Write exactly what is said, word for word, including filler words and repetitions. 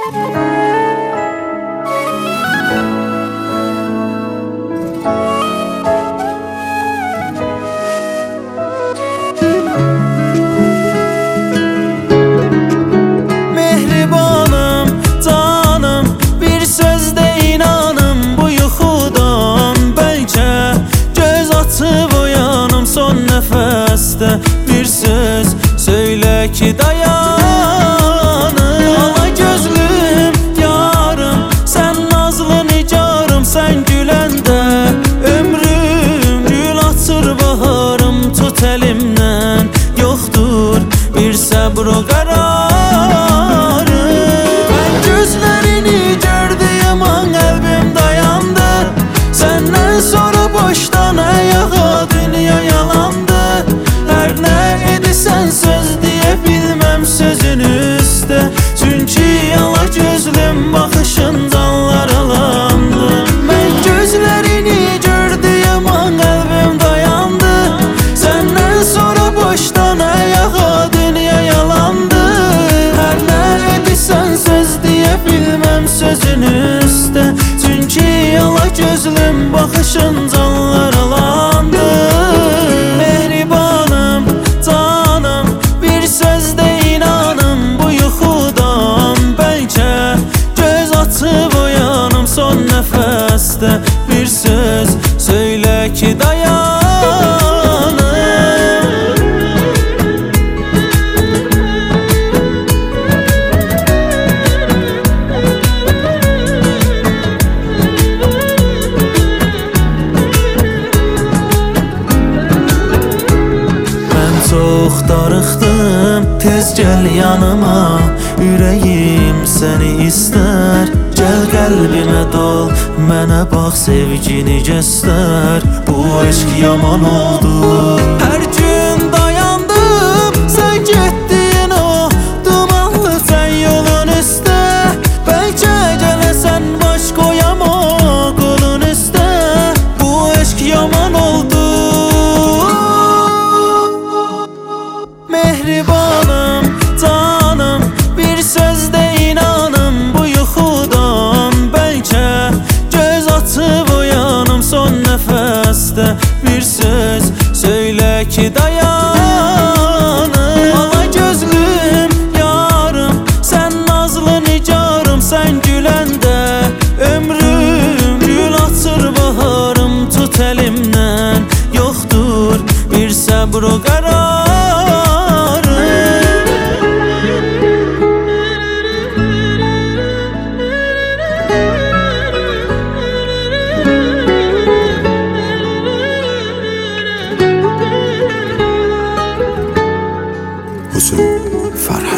Mehribanım, canım, bir sözde inanım bu yuxudan bəlkə göz açıb uyanım son nəfəsdə bir söz söylə ki dayanım. Ala gözlüm yarım, sən nazlı nicarım, sən güləndə ömrüm gül açır baharım, tut əlimdən yoxdur bir səbr o qərarı. Mən gözlərini gördüyüm an qəlbim dayandı, səndən sonra boşdan ayağa dünya yalandı. Hər nə edirsən söz deyə bilməm sözün üstə, çünki ala gözlüm baxışın canlar alandı. Mən gözlərini gördüyüm an qəlbim dayandı, səndən sonra boşdan ayağa dünya yalandı. Hər nə edirsən söz deyə bilməm sözün üstə, çünki ala gözlüm baxışın canlar alandı. Mehribanım, canım, bir sözdə inanım bu yuxudan bəlkə göz açıb uyanım son nəfəsdə bir söz söylə ki dayanım. Çox darıxdım, tez gəl yanıma, ürəyim səni istər. Gəl qəlbimə dol, mənə bax sevgini göstər. Bu eşq yaman oldu. Hər gün dayandım, sən getdin o dumanlı sən yolun üstə. Bəlkə gələsən baş qoyam o qolun üstə. Bu eşq yaman oldu. Mehribanım, canım, bir sözdə inanım bu yuxudan bəlkə göz açıb uyanım son nəfəsdə bir söz söylə ki dayanım. Ala gözlüm yarım, sən nazlı nicarım, sən güləndə ömrüm gül açır baharım, tut əlimdən yoxdur bir səbr o qərar. Huzur, Farhat.